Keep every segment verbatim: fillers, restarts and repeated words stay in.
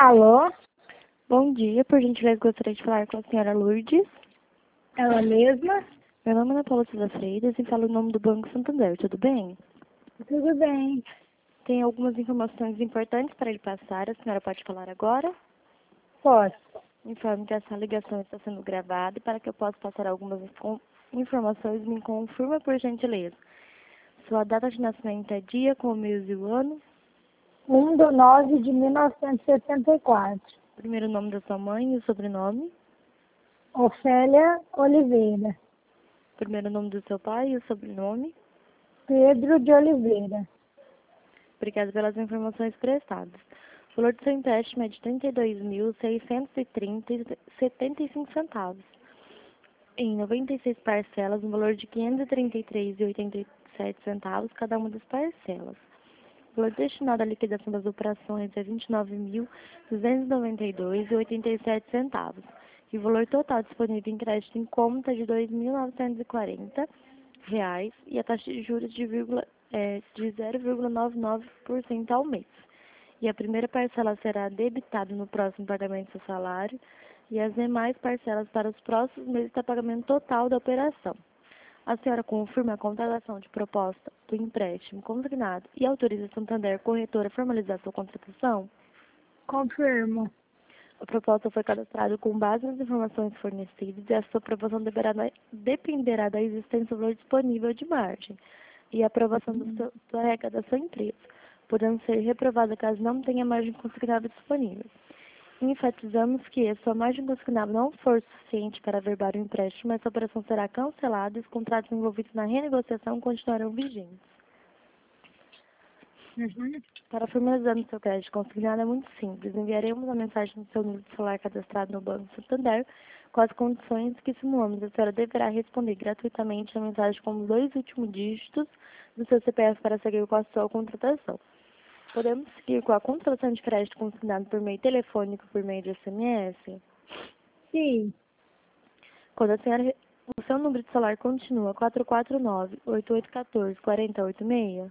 Alô? Bom dia, por gentileza gostaria de falar com a senhora Lourdes. Ela mesma? Meu nome é Ana Paula Souza Freitas e falo em nome do Banco Santander, tudo bem? Tudo bem. Tem algumas informações importantes para lhe passar, a senhora pode falar agora? Posso. Informe que essa ligação está sendo gravada e para que eu possa passar algumas com- informações, me confirma por gentileza. Sua data de nascimento é dia, com o mês e o ano, um de nove de mil novecentos e setenta e quatro. primeiro nome da sua mãe e o sobrenome, Ofélia Oliveira. primeiro nome do seu pai e o sobrenome. Pedro de Oliveira. Obrigada pelas informações prestadas. O valor do seu empréstimo é de trinta e dois mil, seiscentos e trinta e setenta e cinco centavos. Em noventa e seis parcelas, no valor de quinhentos e trinta e três reais e oitenta e sete centavos cada uma das parcelas. O valor destinado à liquidação das operações é vinte e nove mil, duzentos e noventa e dois reais e oitenta e sete centavos. E o valor total disponível em crédito em conta é de dois mil novecentos e quarenta reais e a taxa de juros de, vírgula, é, de zero vírgula noventa e nove por cento ao mês. E a primeira parcela será debitada no próximo pagamento do seu salário e as demais parcelas para os próximos meses da pagamento total da operação. A senhora confirma a contratação de proposta do empréstimo consignado e autoriza a Santander Corretora a formalizar sua contratação? Confirmo. A proposta foi cadastrada com base nas informações fornecidas e a sua aprovação deverá, dependerá da existência do valor disponível de margem e a aprovação do seu, da regra da sua empresa, podendo ser reprovada caso não tenha margem consignável disponível. Enfatizamos que, se a sua margem consignável não for suficiente para averbar o empréstimo, essa operação será cancelada e os contratos envolvidos na renegociação continuarão vigentes. Uhum. Para formalizar o seu crédito consignado é muito simples. Enviaremos a mensagem no seu número de celular cadastrado no Banco Santander com as condições que simulamos. A senhora deverá responder gratuitamente a mensagem com os dois últimos dígitos do seu C P F para seguir com a sua contratação. Podemos seguir com a contratação de crédito consignado por meio telefônico, por meio de S M S? Sim. Quando a senhora, o seu número de celular continua quatro quatro nove, oito oito um quatro, quatro zero oito seis?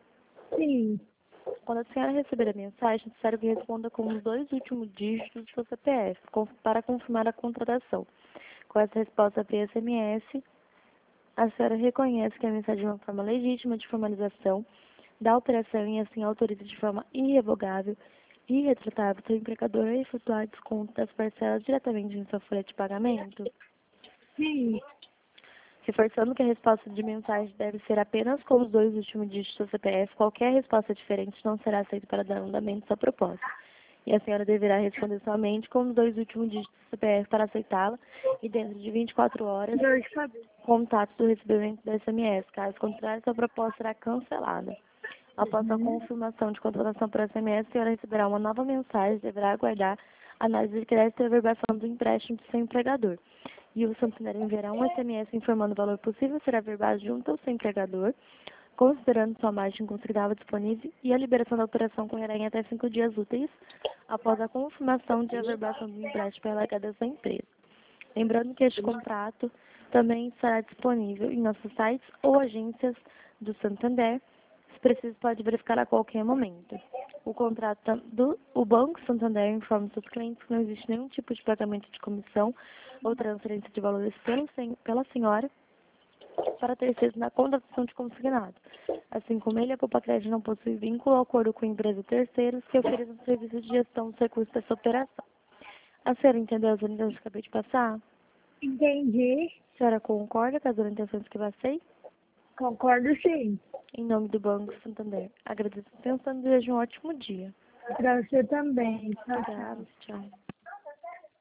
Sim. Quando a senhora receber a mensagem, é necessário que responda com os dois últimos dígitos do seu C P F, com- para confirmar a contratação. Com essa resposta via S M S, a senhora reconhece que a mensagem é uma forma legítima de formalização da operação e assim autoriza de forma irrevogável e irretratável seu empregador a efetuar desconto das parcelas diretamente em sua folha de pagamento, Sim. reforçando que a resposta de mensagem deve ser apenas com os dois últimos dígitos do C P F. Qualquer resposta diferente não será aceita para dar andamento à sua proposta. E a senhora deverá responder somente com os dois últimos dígitos do C P F para aceitá-la e dentro de vinte e quatro horas, Dor de cabeça. contato do recebimento da S M S. Caso contrário, sua proposta será cancelada. Após a confirmação de contratação por S M S, a senhora receberá uma nova mensagem e deverá aguardar a análise de crédito e averbação do empréstimo do seu empregador. E o Santander enviará um S M S informando o valor possível a ser averbado junto ao seu empregador, considerando sua margem considerável disponível, e a liberação da operação correrá em até cinco dias úteis após a confirmação de averbação do empréstimo pela legada da sua empresa. Lembrando que este contrato também estará disponível em nossos sites ou agências do Santander. Se preciso, pode verificar a qualquer momento. O contrato tam- do o Banco Santander informa seus clientes que não existe nenhum tipo de pagamento de comissão ou transferência de valores pelo, sen- pela senhora para terceiros na contratação de consignado. Assim como ele, a Poupa Crédito não possui vínculo ou acordo com empresa terceiros que ofereçam serviços de gestão dos recursos dessa operação. A senhora entendeu as orientações que acabei de passar? Entendi. A senhora concorda com as orientações que passei? Concordo, sim. Em nome do Banco Santander. Agradeço a atenção e desejo um ótimo dia. Para você também. Tchau, tchau. Obrigada, tchau.